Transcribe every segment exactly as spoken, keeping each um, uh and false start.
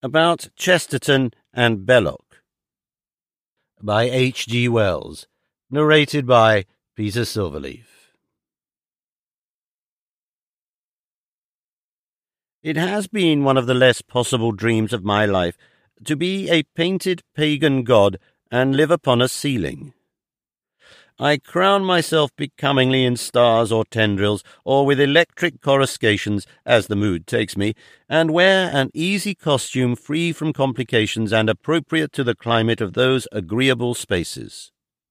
About Chesterton and Belloc, by H G Wells, narrated by Peter Silverleaf. It has been one of the less possible dreams of my life to be a painted pagan god and live upon a ceiling. I crown myself becomingly in stars or tendrils, or with electric coruscations, as the mood takes me, and wear an easy costume free from complications and appropriate to the climate of those agreeable spaces.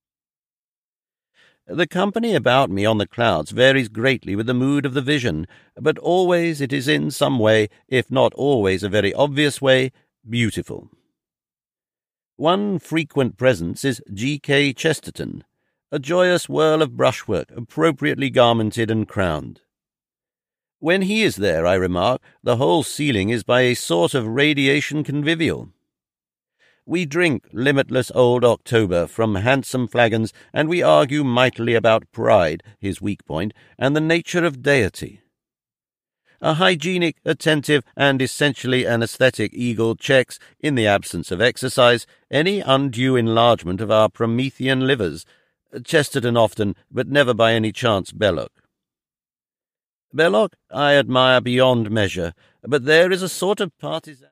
The company about me on the clouds varies greatly with the mood of the vision, but always it is in some way, if not always a very obvious way, beautiful. One frequent presence is G K Chesterton, a joyous whirl of brushwork, appropriately garmented and crowned. When he is there, I remark, the whole ceiling is by a sort of radiation convivial. We drink limitless old October from handsome flagons, and we argue mightily about pride, his weak point, and the nature of deity. A hygienic, attentive, and essentially anaesthetic eagle checks, in the absence of exercise, any undue enlargement of our Promethean livers, Chesterton often, but never by any chance Belloc. Belloc I admire beyond measure, but there is a sort of partisan